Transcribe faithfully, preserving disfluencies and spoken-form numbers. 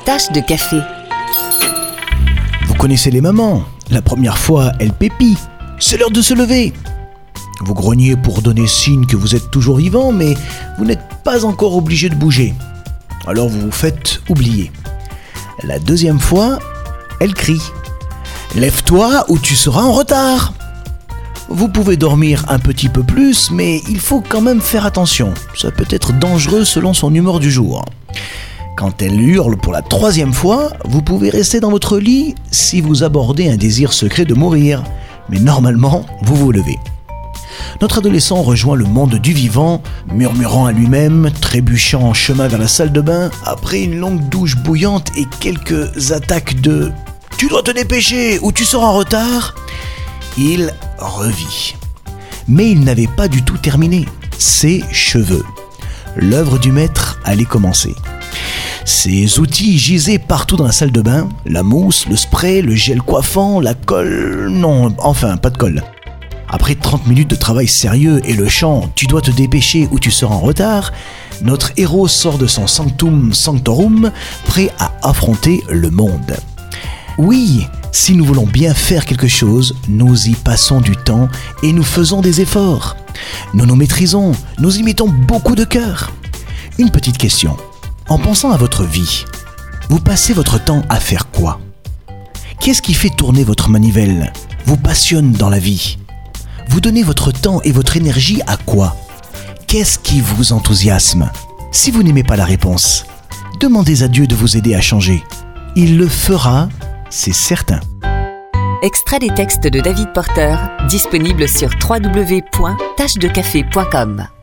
Tasse de café. Vous connaissez les mamans. La première fois, elles pépient. C'est l'heure de se lever. Vous grognez pour donner signe que vous êtes toujours vivant, mais vous n'êtes pas encore obligé de bouger. Alors vous vous faites oublier. La deuxième fois, elle crie. Lève-toi ou tu seras en retard. Vous pouvez dormir un petit peu plus, mais il faut quand même faire attention. Ça peut être dangereux selon son humeur du jour. Quand elle hurle pour la troisième fois, vous pouvez rester dans votre lit si vous abordez un désir secret de mourir. Mais normalement, vous vous levez. Notre adolescent rejoint le monde du vivant, murmurant à lui-même, trébuchant en chemin vers la salle de bain, après une longue douche bouillante et quelques attaques de « Tu dois te dépêcher ou tu seras en retard !» Il revit. Mais il n'avait pas du tout terminé. Ses cheveux. L'œuvre du maître allait commencer. Ses outils gisaient partout dans la salle de bain. La mousse, le spray, le gel coiffant, la colle... Non, enfin, pas de colle. Après trente minutes de travail sérieux et le chant « Tu dois te dépêcher ou tu seras en retard », notre héros sort de son sanctum sanctorum, prêt à affronter le monde. Oui, si nous voulons bien faire quelque chose, nous y passons du temps et nous faisons des efforts. Nous nous maîtrisons, nous y mettons beaucoup de cœur. Une petite question. En pensant à votre vie, vous passez votre temps à faire quoi ? Qu'est-ce qui fait tourner votre manivelle ? Vous passionne dans la vie ? Vous donnez votre temps et votre énergie à quoi ? Qu'est-ce qui vous enthousiasme ? Si vous n'aimez pas la réponse, demandez à Dieu de vous aider à changer. Il le fera, c'est certain. Extrait des textes de David Porter, disponible sur w w w point tache de café point com.